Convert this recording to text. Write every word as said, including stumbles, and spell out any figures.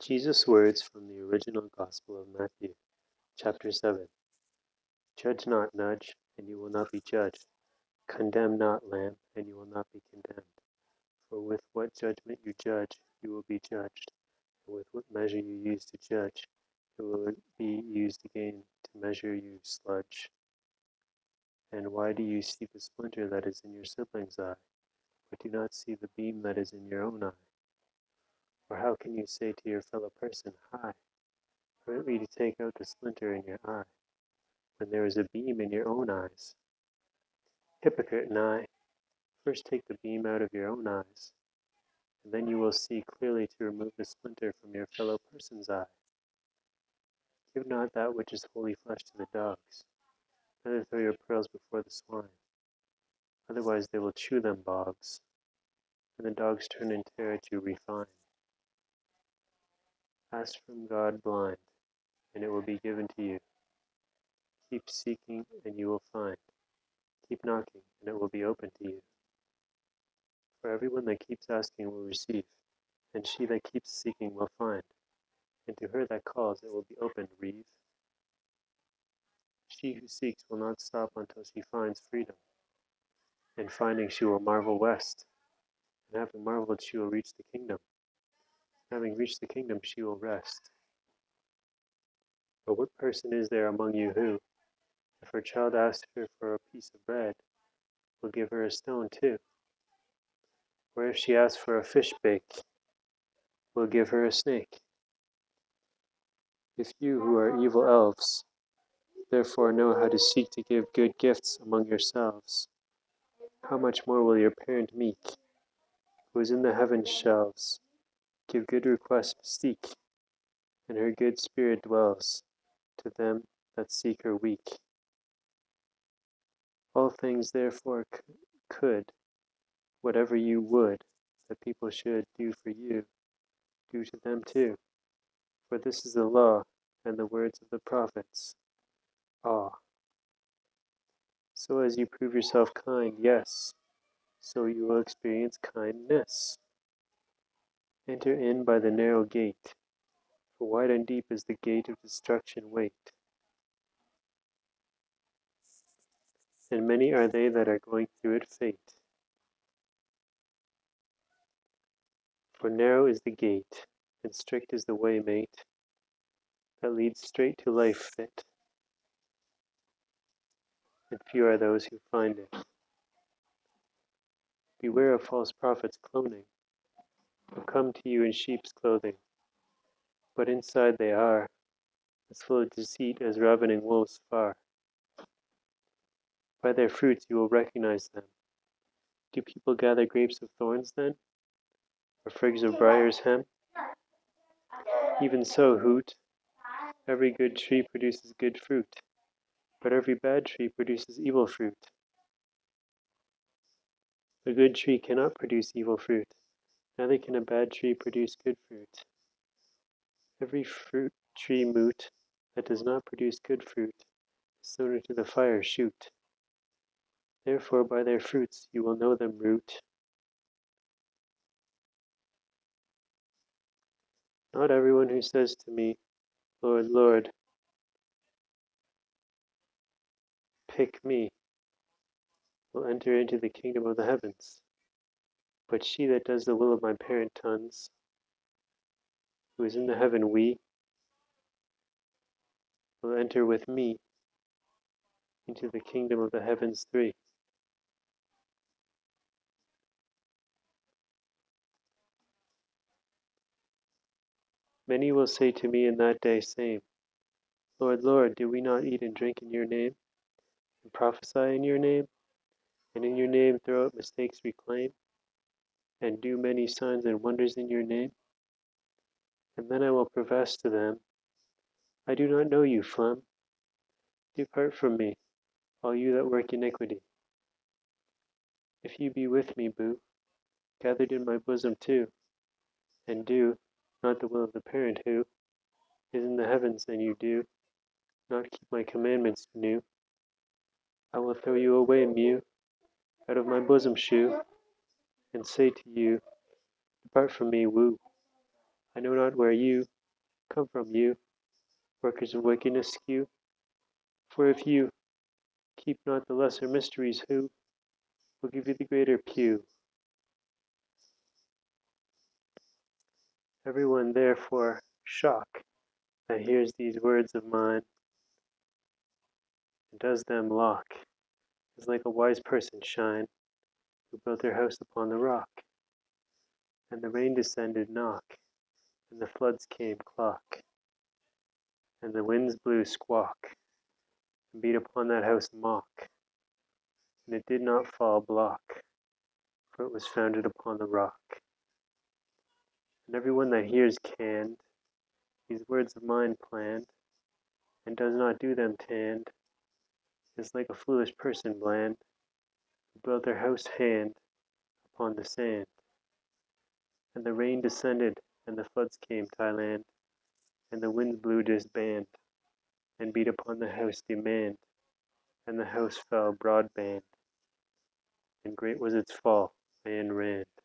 Jesus' words from the original Gospel of Matthew, chapter seven. Judge not, nudge, and you will not be judged. Condemn not, lamb, and you will not be condemned. For with what judgment you judge, you will be judged, and with what measure you use to judge, it will be used again to measure you sludge. And why do you see the splinter that is in your sibling's eye, but do not see the beam that is in your own eye? Or how can you say to your fellow person, Hi, permit me to take out the splinter in your eye, when there is a beam in your own eyes? Hypocrite and I, first take the beam out of your own eyes, and then you will see clearly to remove the splinter from your fellow person's eye. Give not that which is holy flesh to the dogs, neither throw your pearls before the swine, otherwise they will chew them bogs, and the dogs turn and tear at you refine. Ask from God blind, and it will be given to you. Keep seeking, and you will find. Keep knocking, and it will be open to you. For everyone that keeps asking will receive, and she that keeps seeking will find, and to her that calls it will be opened. Reeve. She who seeks will not stop until she finds freedom, and finding she will marvel west, and having marveled she will reach the kingdom. Having reached the kingdom she will rest. But what person is there among you who, if her child asks her for a piece of bread, will give her a stone too? Or if she asks for a fish bake, will give her a snake? If you who are evil elves, therefore know how to seek to give good gifts among yourselves, how much more will your parent meek, who is in the heaven shelves, give good requests mystique, and her good spirit dwells to them that seek her weak. All things therefore c- could, whatever you would, that people should do for you, do to them too. For this is the law and the words of the prophets. Ah, so as you prove yourself kind, yes, so you will experience kindness. Enter in by the narrow gate, for wide and deep is the gate of destruction wait, and many are they that are going through it fate. For narrow is the gate, and strict is the way, mate, that leads straight to life fit, and few are those who find it. Beware of false prophets cloning, who come to you in sheep's clothing, but inside they are as full of deceit as ravening wolves far. By their fruits you will recognize them. Do people gather grapes of thorns then, or figs of briar's hem? Even so, hoot, every good tree produces good fruit, but every bad tree produces evil fruit. A good tree cannot produce evil fruit, neither can a bad tree produce good fruit. Every fruit tree moot that does not produce good fruit is thrown into the fire shoot. Therefore by their fruits you will know them root. Not everyone who says to me, Lord, Lord, pick me, will enter into the kingdom of the heavens, but she that does the will of my parent tons, who is in the heaven we, will enter with me into the kingdom of the heavens three. Many will say to me in that day same, Lord, Lord, did we not eat and drink in your name, and prophesy in your name, and in your name throw out mistakes reclaim, and do many signs and wonders in your name? And then I will profess to them, I do not know you, phlegm. Depart from me, all you that work iniquity. If you be with me, boo, gathered in my bosom too, and do not the will of the parent who is in the heavens, and you do not keep my commandments new, I will throw you away, mew, out of my bosom shoe, and say to you, Depart from me, woo. I know not where you come from, you workers of wickedness, you. For if you keep not the lesser mysteries, who will give you the greater pew? Everyone therefore shock that hears these words of mine and does them lock is like a wise person shine who built their house upon the rock. And the rain descended knock, and the floods came clock, and the winds blew squawk, and beat upon that house mock, and it did not fall block, for it was founded upon the rock. And everyone that hears canned these words of mine planned, and does not do them tanned, is like a foolish person bland, who built their house hand upon the sand. And the rain descended, and the floods came Thailand, and the winds blew disband, and beat upon the house demand, and the house fell broadband, and great was its fall, Ayn Rand.